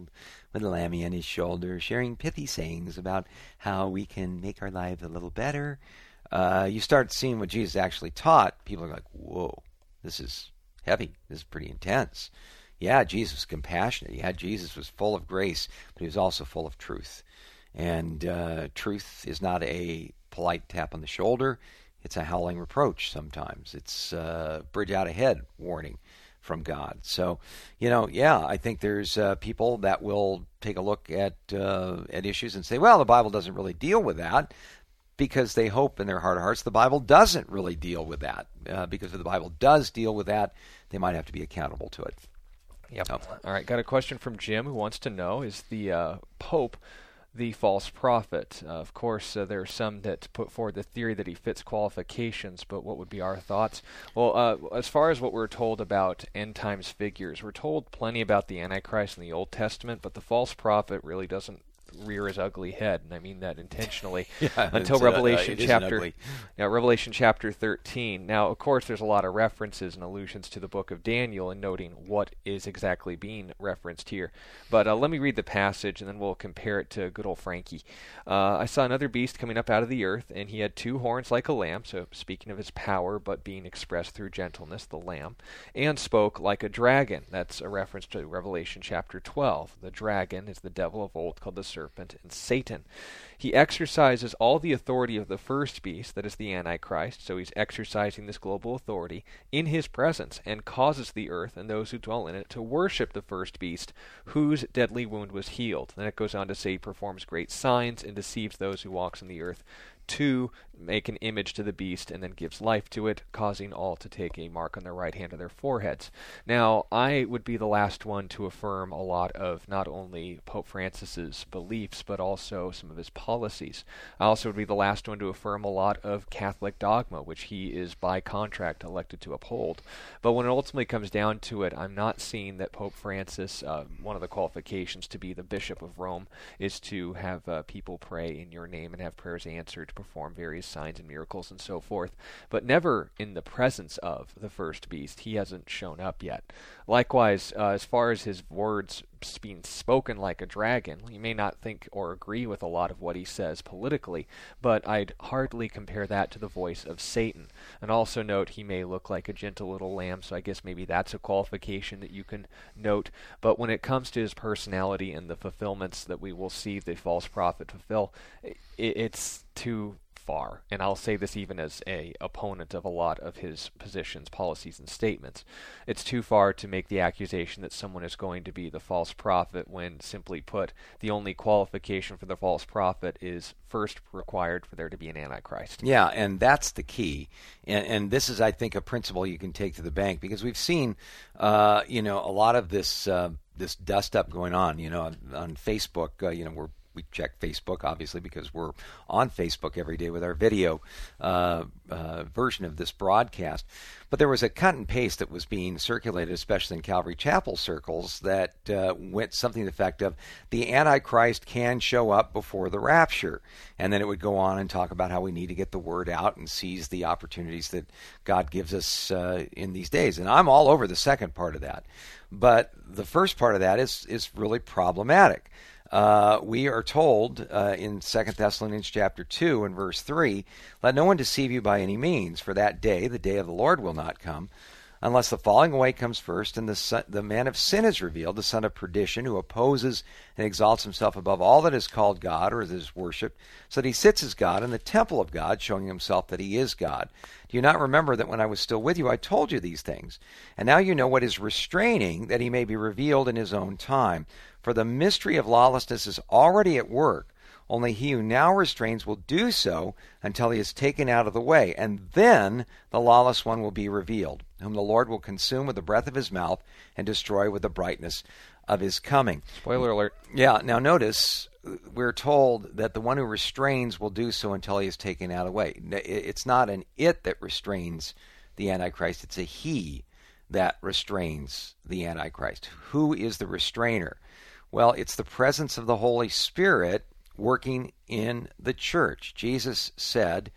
with a lammy on his shoulder, sharing pithy sayings about how we can make our lives a little better. Uh, you start seeing what Jesus actually taught, people are like, whoa, this is heavy. This is pretty intense. Yeah, Jesus was compassionate. Yeah, Jesus was full of grace, but he was also full of truth. And uh, truth is not a polite tap on the shoulder. It's a howling reproach sometimes. It's a bridge out ahead warning from God. So, you know, yeah, I think there's uh, people that will take a look at uh, at issues and say, well, the Bible doesn't really deal with that, because they hope in their heart of hearts the Bible doesn't really deal with that. Uh, because if the Bible does deal with that, they might have to be accountable to it. Yep. Oh. All right, got a question from Jim who wants to know, is the uh, Pope the false prophet? Uh, of course, uh, there are some that put forward the theory that he fits qualifications, but what would be our thoughts? Well, uh, as far as what we're told about end times figures, we're told plenty about the Antichrist in the Old Testament, but the false prophet really doesn't rear his ugly head, and I mean that intentionally. yeah, until Revelation uh, chapter, now Revelation chapter thirteen. Now, of course, there's a lot of references and allusions to the book of Daniel, and noting what is exactly being referenced here. But uh, let me read the passage, and then we'll compare it to good old Frankie. Uh, I saw another beast coming up out of the earth, and he had two horns like a lamb. So, speaking of his power, but being expressed through gentleness, the lamb, and spoke like a dragon. That's a reference to Revelation chapter twelve. The dragon is the devil of old, called the serpent, and Satan. He exercises all the authority of the first beast, that is the Antichrist, so he's exercising this global authority in his presence, and causes the earth and those who dwell in it to worship the first beast, whose deadly wound was healed. Then it goes on to say he performs great signs and deceives those who walk on the earth to make an image to the beast, and then gives life to it, causing all to take a mark on their right hand of their foreheads. Now, I would be the last one to affirm a lot of not only Pope Francis's beliefs, but also some of his policies. I also would be the last one to affirm a lot of Catholic dogma, which he is by contract elected to uphold. But when it ultimately comes down to it, I'm not seeing that Pope Francis, uh, one of the qualifications to be the Bishop of Rome, is to have uh, people pray in your name and have prayers answered, perform various signs and miracles and so forth, but never in the presence of the first beast. He hasn't shown up yet. Likewise, uh, as far as his words being spoken like a dragon, you may not think or agree with a lot of what he says politically, but I'd hardly compare that to the voice of Satan. And also note, he may look like a gentle little lamb, so I guess maybe that's a qualification that you can note. But when it comes to his personality and the fulfillments that we will see the false prophet fulfill, it, it's too far. And I'll say this even as a opponent of a lot of his positions, policies, and statements. It's too far to make the accusation that someone is going to be the false prophet when, simply put, the only qualification for the false prophet is first required for there to be an Antichrist. Yeah, and that's the key. And, and this is, I think, a principle you can take to the bank, because we've seen, uh, you know, a lot of this uh, this dust up going on. You know, on, on Facebook, uh, you know, we're We check Facebook, obviously, because we're on Facebook every day with our video uh, uh, version of this broadcast. But there was a cut and paste that was being circulated, especially in Calvary Chapel circles, that uh, went something to the effect of the Antichrist can show up before the rapture. And then it would go on and talk about how we need to get the word out and seize the opportunities that God gives us uh, in these days. And I'm all over the second part of that. But the first part of that is is really problematic. Uh, we are told uh, in Second Thessalonians chapter two and verse three, let no one deceive you by any means, for that day, the day of the Lord, will not come, unless the falling away comes first, and the son, the man of sin is revealed, the son of perdition, who opposes and exalts himself above all that is called God or that is worshipped, so that he sits as God in the temple of God, showing himself that he is God. Do you not remember that when I was still with you, I told you these things? And now you know what is restraining, that he may be revealed in his own time. For the mystery of lawlessness is already at work. Only he who now restrains will do so until he is taken out of the way. And then the lawless one will be revealed, whom the Lord will consume with the breath of his mouth and destroy with the brightness of his coming. Spoiler alert. Yeah, now notice, we're told that the one who restrains will do so until he is taken out of the way. It's not an it that restrains the Antichrist. It's a he that restrains the Antichrist. Who is the restrainer? Well, it's the presence of the Holy Spirit working in the church. Jesus said,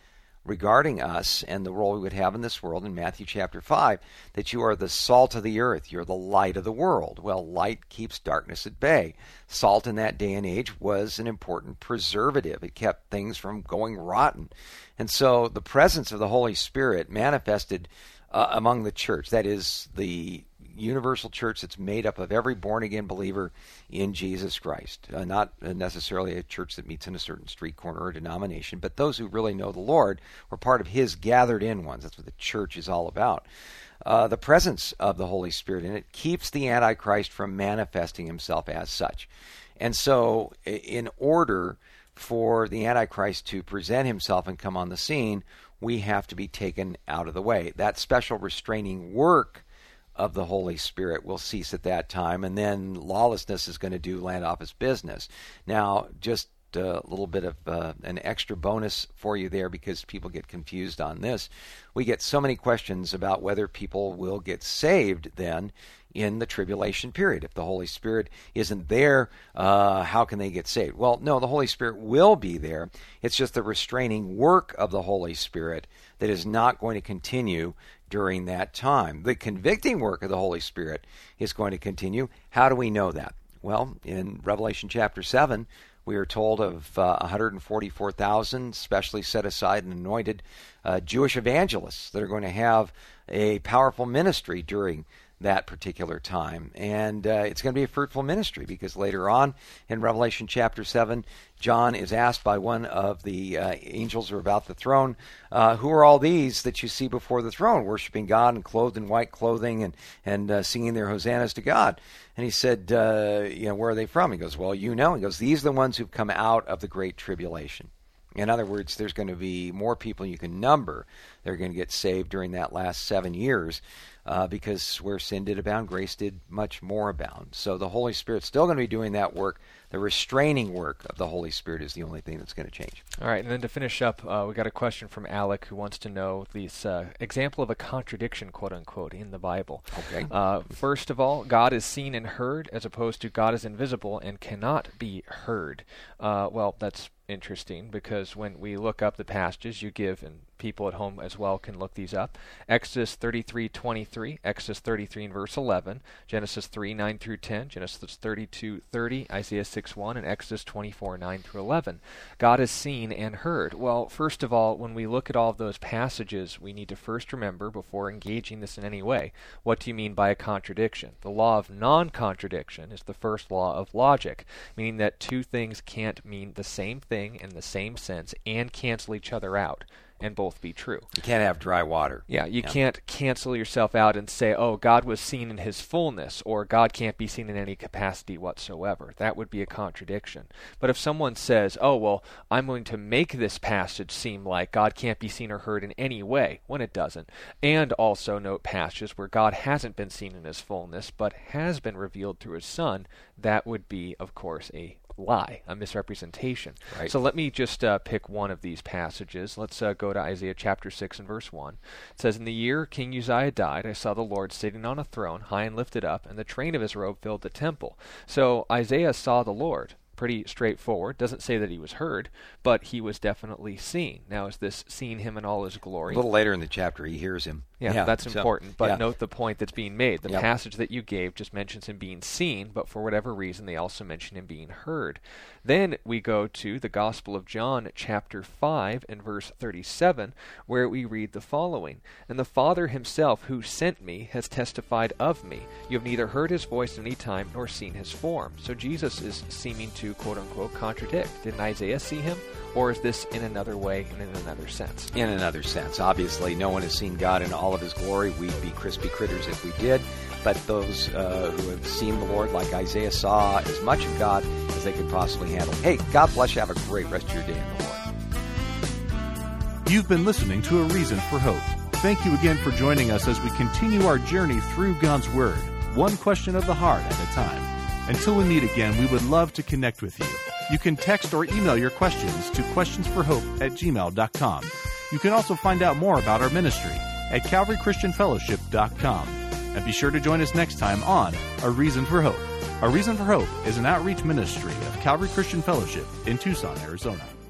regarding us and the role we would have in this world in Matthew chapter five, that you are the salt of the earth, you're the light of the world. Well, light keeps darkness at bay. Salt in that day and age was an important preservative. It kept things from going rotten. And so the presence of the Holy Spirit manifested uh, among the church, that is the universal church that's made up of every born-again believer in Jesus Christ. Uh, not necessarily a church that meets in a certain street corner or denomination, but those who really know the Lord were part of His gathered-in ones. That's what the church is all about. Uh, the presence of the Holy Spirit in it keeps the Antichrist from manifesting himself as such. And so in order for the Antichrist to present himself and come on the scene, we have to be taken out of the way. That special restraining work of the Holy Spirit will cease at that time, and then lawlessness is going to do land off its business. Now, just a little bit of uh, an extra bonus for you there, because people get confused on this. We get so many questions about whether people will get saved then in the tribulation period. If the Holy Spirit isn't there, uh, how can they get saved? Well, no, the Holy Spirit will be there. It's just the restraining work of the Holy Spirit that is not going to continue during that time. The convicting work of the Holy Spirit is going to continue. How do we know that? Well, in Revelation chapter seven, we are told of uh, one hundred forty-four thousand specially set aside and anointed uh, Jewish evangelists that are going to have a powerful ministry during that particular time. And uh, it's going to be a fruitful ministry, because later on in Revelation chapter seven, John is asked by one of the uh, angels who are about the throne, uh, who are all these that you see before the throne, worshiping God and clothed in white clothing and, and uh, singing their hosannas to God? And he said, uh, you know, where are they from? He goes, well, you know. He goes, these are the ones who've come out of the great tribulation. In other words, there's going to be more people you can number that are going to get saved during that last seven years. Uh, because where sin did abound, grace did much more abound. So the Holy Spirit's still going to be doing that work. The restraining work of the Holy Spirit is the only thing that's going to change. All right, and then to finish up, uh, we got a question from Alec, who wants to know this uh, example of a contradiction, quote unquote, in the Bible. Okay. Uh, first of all, God is seen and heard, as opposed to God is invisible and cannot be heard. Uh, well, that's interesting, because when we look up the passages you give, and people at home as well can look these up, Exodus thirty-three twenty-three, Exodus thirty-three and verse eleven, Genesis three nine through ten, Genesis thirty-two thirty, Isaiah six one, and Exodus twenty-four nine through eleven. God is seen and heard. Well, first of all, when we look at all of those passages, we need to first remember, before engaging this in any way, what do you mean by a contradiction? The law of non-contradiction is the first law of logic, meaning that two things can't mean the same thing in the same sense and cancel each other out and both be true. You can't have dry water. Yeah, you yeah. can't cancel yourself out and say, oh, God was seen in His fullness, or God can't be seen in any capacity whatsoever. That would be a contradiction. But if someone says, oh, well, I'm going to make this passage seem like God can't be seen or heard in any way, when it doesn't, and also note passages where God hasn't been seen in His fullness, but has been revealed through His Son, that would be, of course, a lie, a misrepresentation. Right. So let me just uh, pick one of these passages. Let's uh, go to Isaiah chapter six and verse one. It says, in the year King Uzziah died, I saw the Lord sitting on a throne, high and lifted up, and the train of His robe filled the temple. So Isaiah saw the Lord. Pretty straightforward. Doesn't say that he was heard, but he was definitely seen. Now, is this seeing Him in all His glory? A little later in the chapter, he hears Him. Yeah, yeah that's so, important. But yeah. note the point that's being made. The yep. passage that you gave just mentions Him being seen, but for whatever reason, they also mention Him being heard. Then we go to the Gospel of John, chapter five, and verse thirty-seven, where we read the following. And the Father Himself, who sent me, has testified of me. You have neither heard His voice at any time, nor seen His form. So Jesus is seeming to, quote-unquote, contradict. Didn't Isaiah see Him? Or is this in another way and in another sense? In another sense. Obviously, no one has seen God in all of His glory. We'd be crispy critters if we did. But those uh, who have seen the Lord, like Isaiah, saw as much of God as they could possibly handle. Hey, God bless you. Have a great rest of your day in the Lord. You've been listening to A Reason for Hope. Thank you again for joining us as we continue our journey through God's Word, one question of the heart at a time. Until we meet again, we would love to connect with you. You can text or email your questions to questions for hope at gmail dot com. You can also find out more about our ministry at calvary christian fellowship dot com. And be sure to join us next time on A Reason for Hope. A Reason for Hope is an outreach ministry of Calvary Christian Fellowship in Tucson, Arizona.